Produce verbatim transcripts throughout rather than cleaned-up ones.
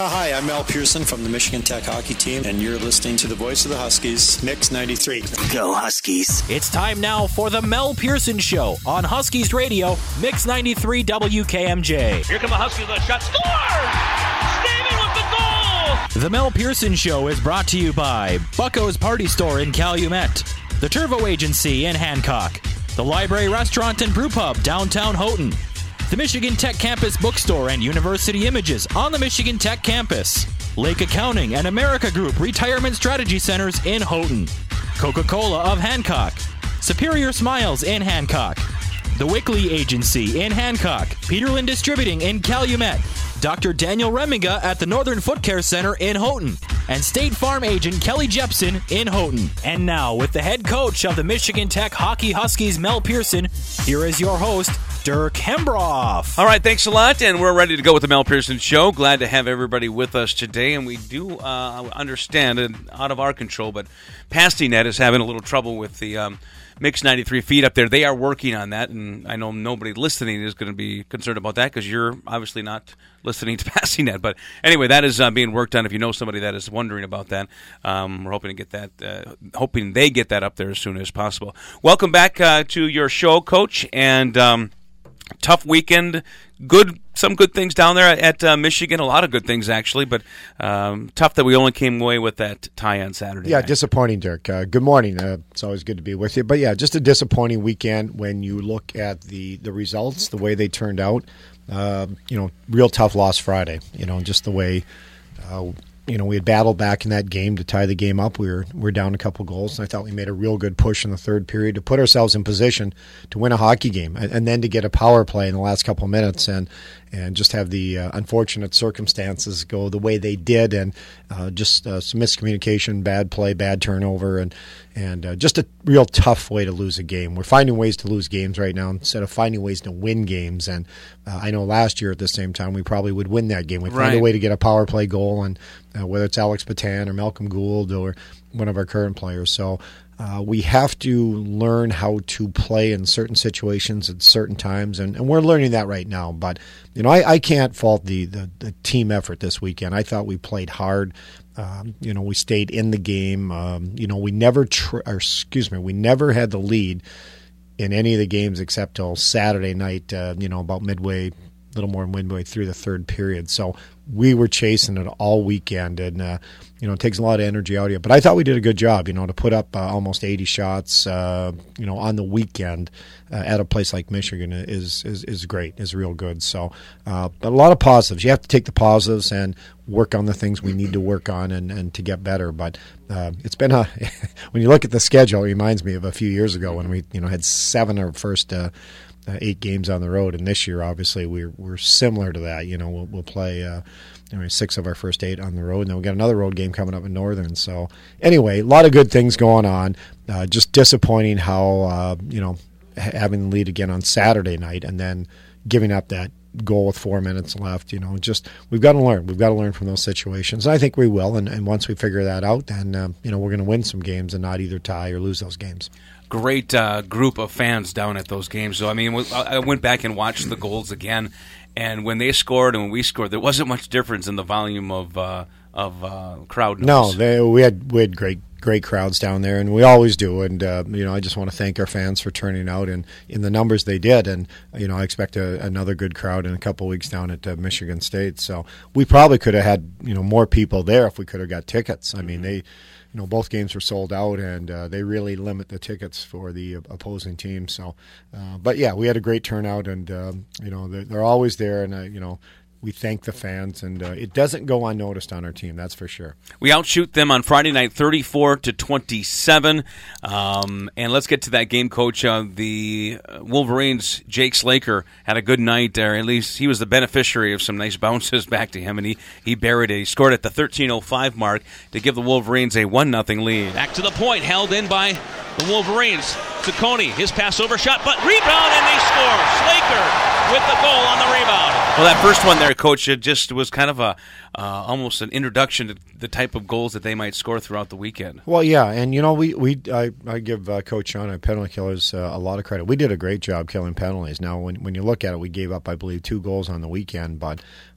Hi, I'm Mel Pearson from the Michigan Tech hockey team, and you're listening to the voice of the Huskies, Mix ninety-three. Go Huskies. It's time now for the Mel Pearson Show on Huskies Radio, Mix ninety-three W K M J. Here come the Huskies with a shot. Scores! Steven with the goal! The Mel Pearson Show is brought to you by Bucko's Party Store in Calumet, the Turvo Agency in Hancock, the Library Restaurant and Brew Pub downtown Houghton, the Michigan Tech Campus Bookstore and University Images on the Michigan Tech Campus, Lake Accounting and America Group Retirement Strategy Centers in Houghton, Coca-Cola of Hancock, Superior Smiles in Hancock, the Wickley Agency in Hancock, Peterland Distributing in Calumet, Doctor Daniel Remiga at the Northern Foot Care Center in Houghton, and State Farm agent Kelly Jepson in Houghton. And now, with the head coach of the Michigan Tech Hockey Huskies, Mel Pearson, here is your host, Dirk Hembroff. All right, thanks a lot, and we're ready to go with the Mel Pearson Show. Glad to have everybody with us today, and we do uh, understand, and out of our control, but PastiNet is having a little trouble with the um, Mix ninety-three feed up there. They are working on that, and I know nobody listening is going to be concerned about that because you're obviously not listening to PastiNet. But anyway, that is uh, being worked on. If you know somebody that is wondering about that, um, we're hoping to get that, uh, hoping they get that up there as soon as possible. Welcome back uh, to your show, Coach, and um, tough weekend. Good, some good things down there at uh, Michigan. A lot of good things actually, but um, tough that we only came away with that tie on Saturday. Yeah, night. Disappointing, Dirk. Uh, good morning. Uh, it's always good to be with you. But yeah, just a disappointing weekend when you look at the the results, the way they turned out. Uh, you know, real tough loss Friday. You know, just the way. Uh, You know, we had battled back in that game to tie the game up. We were we were down a couple goals, and I thought we made a real good push in the third period to put ourselves in position to win a hockey game, and, and then to get a power play in the last couple of minutes, and and just have the uh, unfortunate circumstances go the way they did, and uh, just uh, some miscommunication, bad play, bad turnover, and and uh, just a real tough way to lose a game. We're finding ways to lose games right now instead of finding ways to win games. And uh, I know last year at the same time we probably would win that game. We'd find right. a way to get a power play goal, and uh, whether it's Alex Patan or Malcolm Gould or one of our current players. So uh, we have to learn how to play in certain situations at certain times, and, and we're learning that right now. But you know, I, I can't fault the, the the team effort this weekend. I thought we played hard. Um, you know, we stayed in the game. Um, you know, we never, tr- or excuse me, we never had the lead in any of the games except till Saturday night. Uh, you know, about midway, a little more than midway through the third period. So we were chasing it all weekend, and uh, you know, it takes a lot of energy out of you. But I thought we did a good job. You know, to put up uh, almost eighty shots. Uh, you know, on the weekend uh, at a place like Michigan is is is great. Is real good. So, uh, but a lot of positives. You have to take the positives and work on the things we need to work on and, and to get better. But uh, it's been a when you look at the schedule, it reminds me of a few years ago when we you know had seven of our first uh, uh, eight games on the road, and this year obviously we're we're similar to that. You know, we'll, we'll play uh, you know, six of our first eight on the road, and then we got another road game coming up in Northern. So anyway, a lot of good things going on. Uh, just disappointing how uh, you know having the lead again on Saturday night and then giving up that goal with four minutes left. You know, just we've got to learn. We've got to learn from those situations. I think we will, and, and once we figure that out, then uh, you know we're going to win some games and not either tie or lose those games. Great uh, group of fans down at those games. So I mean, I went back and watched the goals again, and when they scored and when we scored, there wasn't much difference in the volume of uh, of uh, crowd noise. No, they, we had we had great. great crowds down there, and we always do. And uh, you know, I just want to thank our fans for turning out and in the numbers they did. And you know, I expect a, another good crowd in a couple of weeks down at uh, Michigan State. So we probably could have had you know more people there if we could have got tickets. I mean, they, you know, both games were sold out, and uh, they really limit the tickets for the opposing team. So, uh, but yeah, we had a great turnout, and um, you know, they're, they're always there, and uh, you know. We thank the fans, and uh, it doesn't go unnoticed on our team. That's for sure. We outshoot them on Friday night, thirty-four to twenty-seven. Um, and let's get to that game, Coach. Uh, the Wolverines, Jake Slaker, had a good night, or at least he was the beneficiary of some nice bounces back to him, and he, he buried it. He scored at the thirteen oh five mark to give the Wolverines a one nothing lead. Back to the point, held in by the Wolverines. Ciccone, his pass over shot, but rebound, and they score. Slaker with the goal on the rebound. Well, that first one there, Coach, it just was kind of a uh, almost an introduction to the type of goals that they might score throughout the weekend. Well, yeah, and you know, we we I, I give uh, Coach Sean and penalty killers uh, a lot of credit. We did a great job killing penalties. Now, when when you look at it, we gave up, I believe, two goals on the weekend, but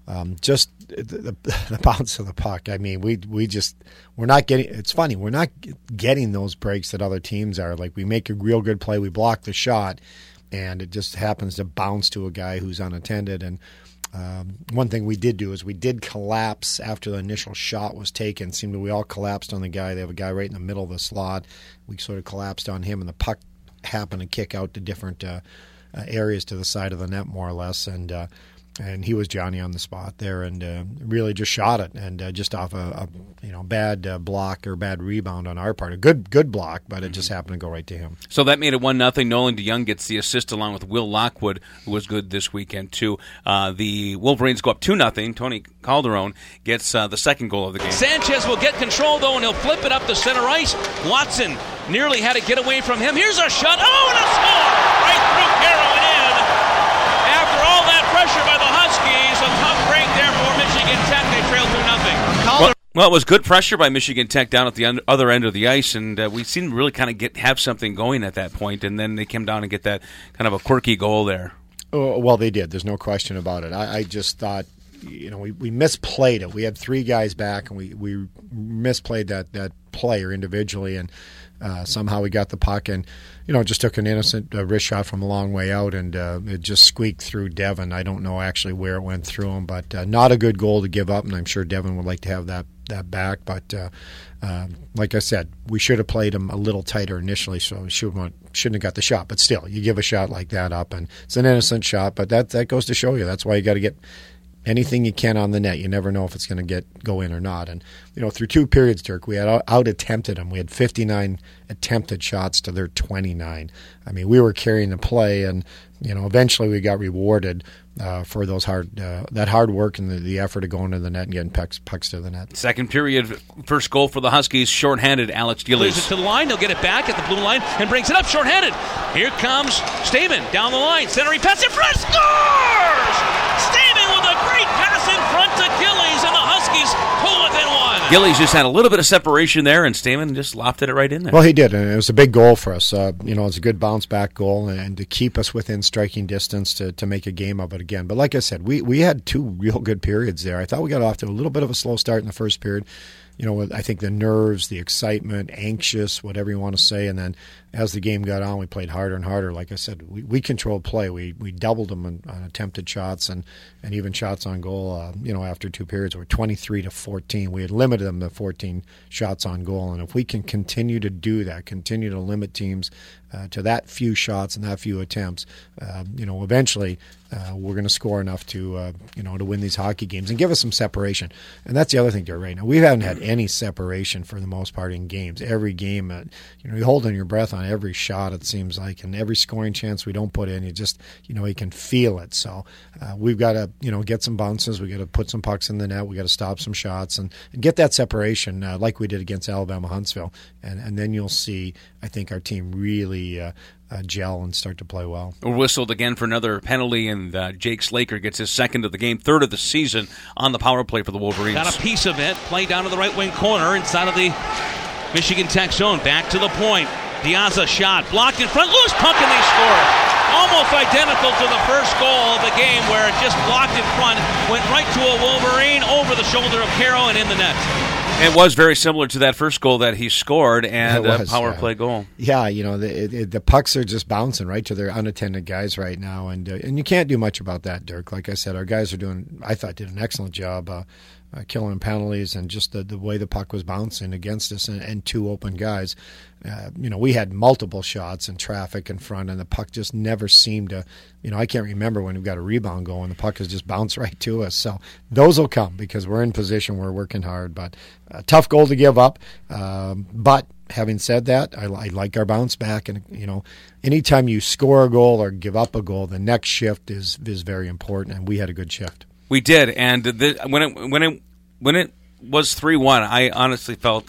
um, just the, the, the bounce of the puck. I mean, we we just we're not getting. It's funny, we're not getting those breaks that other teams are. Like we make a real good play, we block the shot, and it just happens to bounce to a guy who's unattended. And um, one thing we did do is we did collapse after the initial shot was taken. It seemed that we all collapsed on the guy. They have a guy right in the middle of the slot. We sort of collapsed on him, and the puck happened to kick out to different uh, uh, areas to the side of the net, more or less. And uh, and he was Johnny on the spot there, and uh, really just shot it, and uh, just off a, a you know bad uh, block or bad rebound on our part. A good good block, but it just happened to go right to him. So that made it one nothing. Nolan DeYoung gets the assist along with Will Lockwood, who was good this weekend too. Uh, the Wolverines go up two nothing. Tony Calderon gets uh, the second goal of the game. Sanchez will get control though, and he'll flip it up the center ice. Watson nearly had to get away from him. Here's a shot. Oh, and a score right through Carroll and in. After all that pressure by the Huskies, a tough break there for Michigan Tech. They trail two nothing. Well, well, it was good pressure by Michigan Tech down at the un- other end of the ice, and uh, we seemed to really kind of get have something going at that point, and then they came down and get that kind of a quirky goal there. Oh, well, they did. There's no question about it. I, I just thought, you know, we, we misplayed it. We had three guys back, and we, we misplayed that, that player individually, and uh, somehow we got the puck and, you know, just took an innocent uh, wrist shot from a long way out, and uh, it just squeaked through Devin. I don't know actually where it went through him, but uh, not a good goal to give up, and I'm sure Devin would like to have that, that back. But uh, uh, like I said, we should have played him a little tighter initially, so we should want, shouldn't have got the shot. But still, you give a shot like that up, and it's an innocent shot, but that, that goes to show you. That's why you got to get anything you can on the net. You never know if it's going to get go in or not. And, you know, through two periods, Dirk, we had out-attempted them. We had fifty-nine attempted shots to their twenty-nine. I mean, we were carrying the play, and, you know, eventually we got rewarded uh, for those hard uh, that hard work and the, the effort of going to the net and getting pucks, pucks to the net. Second period, first goal for the Huskies, shorthanded Alex Gillies. Plays it to the line, he'll get it back at the blue line and brings it up shorthanded. Here comes Stamen down the line, centering pass in front, scores! Stamen with a great pass in front to Gillies, and the Huskies pull within one. Gillies just had a little bit of separation there, and Stamen just lofted it right in there. Well, he did, and it was a big goal for us. Uh, you know, it's a good bounce-back goal, and, and to keep us within striking distance to, to make a game of it again. But like I said, we, we had two real good periods there. I thought we got off to a little bit of a slow start in the first period. You know, I think the nerves, the excitement, anxious, whatever you want to say, and then as the game got on, we played harder and harder. Like I said, we, we controlled play. We we doubled them on, on attempted shots and, and even shots on goal. Uh, you know, after two periods, we're twenty-three to fourteen. We had limited them to fourteen shots on goal, and if we can continue to do that, continue to limit teams uh, to that few shots and that few attempts, uh, you know, eventually uh, we're going to score enough to uh, you know to win these hockey games and give us some separation. And that's the other thing there right now. We haven't had any separation for the most part in games. Every game, uh, you know, you're holding your breath on every shot, it seems like, and every scoring chance we don't put in, you just, you know, you can feel it. So uh, we've got to, you know, get some bounces. We got to put some pucks in the net. We got to stop some shots and, and get that separation uh, like we did against Alabama Huntsville. And, and then you'll see, I think, our team really uh, uh, gel and start to play well. We're whistled again for another penalty, and uh, Jake Slaker gets his second of the game, third of the season on the power play for the Wolverines. Got a piece of it. Play down to the right wing corner inside of the Michigan Tech zone. Back to the point. Diazza shot. Blocked in front. Loose puck, and they score. Almost identical to the first goal of the game, where it just blocked in front, went right to a Wolverine over the shoulder of Caro and in the net. It was very similar to that first goal that he scored and was, a power yeah. play goal. Yeah, you know, the, it, the pucks are just bouncing right to their unattended guys right now, and uh, and you can't do much about that, Dirk. Like I said, our guys are doing, I thought, did an excellent job uh, uh, killing penalties and just the, the way the puck was bouncing against us and, and two open guys. Uh, you know, we had multiple shots and traffic in front, and the puck just never seemed to, you know, I can't remember when we've got a rebound going, the puck has just bounced right to us. So those will come because we're in position, we're working hard, but a tough goal to give up. Um, but having said that, I, I like our bounce back, and, you know, anytime you score a goal or give up a goal, the next shift is is very important, and we had a good shift. We did, and the, when it when it when it was three one, I honestly felt.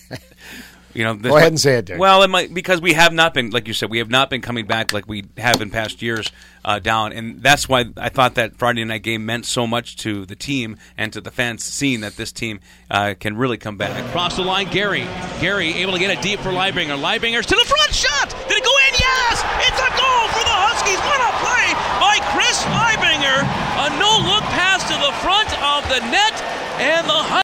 You know, Go ahead and say it, Dick. Well, it might, because we have not been, like you said, we have not been coming back like we have in past years uh, down, and that's why I thought that Friday night game meant so much to the team and to the fans, seeing that this team uh, can really come back. Across the line, Gary. Gary able to get it deep for Leibinger. Leibinger's to the front, shot! Did it go in? Yes! It's a goal for the Huskies! What a play by Chris Leibinger! A no-look pass to the front of the net, and the